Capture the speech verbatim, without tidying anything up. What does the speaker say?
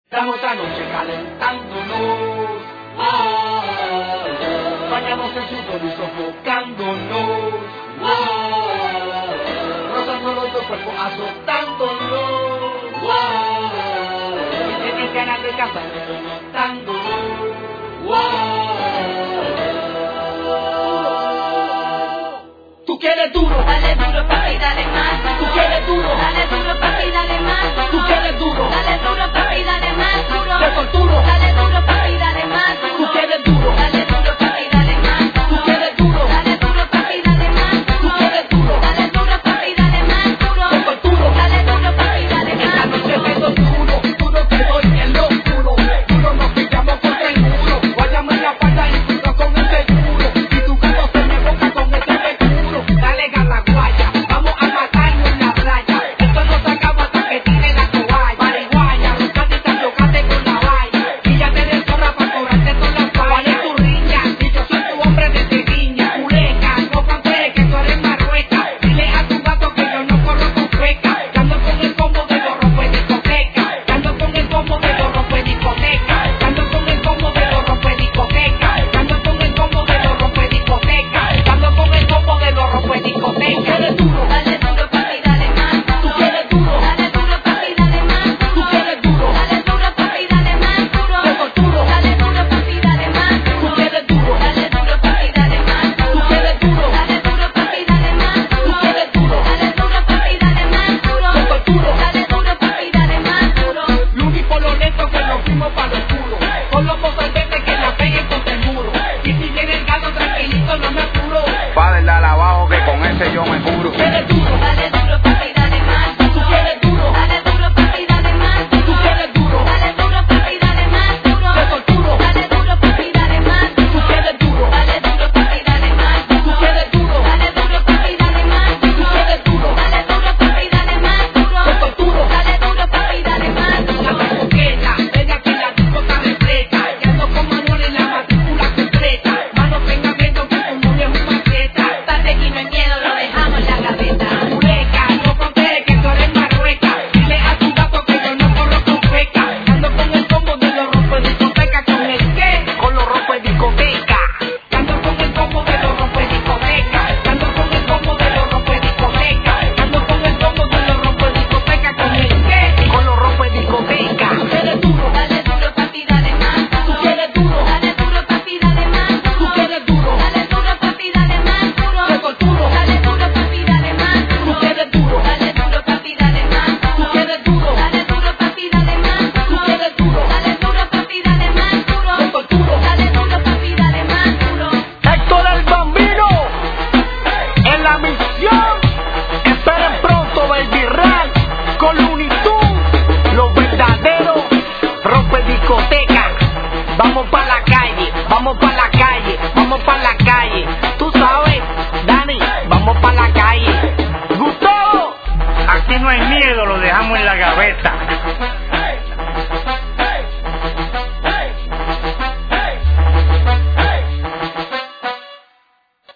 Estamos esta noche calentándonos, oh, bañamos en sudor y sofocándonos, oh, rozando los dos cuerpos, azotándonos, oh, y tienes ganas de casar, notándonos, oh. Tú quieres duro, dale duro papi, dale más. Tú quieres duro, dale duro papi, dale más. Tú quieres duro, dale duro papi, dale más duro. Te torturo, dale duro papi, dale más duro. Tú quieres duro, dale duro papi, dale más. Tú quieres duro, dale duro papi, dale más. Tú quieres duro, dale duro papi, dale más duro. Te torturo, dale duro papi, dale más. esta noche te doy duro, duro te doy en lo oscuro, duro nos pillamos contra el muro, guayamos en la espalda y duro con el seguro, y tu gato se me boca con este seguro, dale gala guaya, vamos a matarnos en la playa, esto no se acaba hasta que tire la toalla, marihuana, roscadita, chocate con la valla, y ya te de zorra pa' cobrarte con la falla, ¿cuál es tu riña? Y yo soy tu hombre de Sevilla, culeca, no cantes que tú eres marrueca, dile a tu gato que yo no corro con cueca, que ando con el combo de los rompes discoteca, que ando con el combo de los rompes discoteca, que ando con el combo de los rompes discoteca, que ando con el combo de los rompes discoteca, que ando con el combo de los rompes discoteca. Eres duro, dale duro papi, dale más. tú quieres duro, dale duro papi, dale más tú duro. quieres duro, dale duro papi, dale más duro. te torturo, dale duro papi, dale más tú duro. quieres duro, dale duro papi, dale más tú duro. quieres duro, dale duro papi, dale más tú duro. quieres duro, dale duro papi, dale más duro. te torturo, dale duro papi, dale más duro. Lugi por lo lento que nos fuimos para lo oscuro, con los mozalbetes que la peguen contra el muro, y si viene el gato tranquilito no me apuro, Padre, dale abajo que con ese yo me curo. eres duro, dale duro papi, dale más tú duro. quieres duro, dale duro papi, dale más tú duro. quieres duro, dale duro papi, dale más duro. te torturo, dale duro papi, dale más tú duro. quieres duro, dale duro papi, dale más tú duro. quieres duro, dale duro papi, dale más tú duro. quieres duro, dale duro papi, dale más duro. te torturo, dale duro papi, dale más la duro. coqueta, ven aquí la disco está repleta, y ando con Manuel en la matrícula completa, mano tenga miedo que tu novio es un maceta, Parte aquí no hay miedo, lo dejamos en la gaveta. culeca, no conté que tú eres marrueca, dile a tu gato que yo no corro con feca, ando con el combo de los rompes discoteca, con el qué, con los rompes discoteca, ando con el combo de los rompes discoteca, ando con el combo de los rompes discoteca, ando con el combo de los rompes discoteca, con el qué, con los rompes discoteca, tú quieres duro, Dale duro papi, dale más tú duro. quieres duro, Dale duro papi, dale más tú duro. quieres duro, Dale duro papi, dale más duro. te torturo, Dale duro papi, dale más tú duro. quieres duro, Dale duro papi, dale más tú duro. quieres duro, Dale duro papi, dale más tú duro. quieres duro, Dale duro papi, dale más te duro. torturo. Dale duro papi, dale más duro. Héctor el Bambino en la misión. Esperen pronto Baby Ral con Looney Tunes, los verdaderos rompe discoteca. Vamos pa' la calle, vamos pa' la calle, vamos pa' la calle. Tú sabes, Dani, vamos pa' la calle. Gustavo, Aquí no hay miedo, lo dejamos en la gaveta.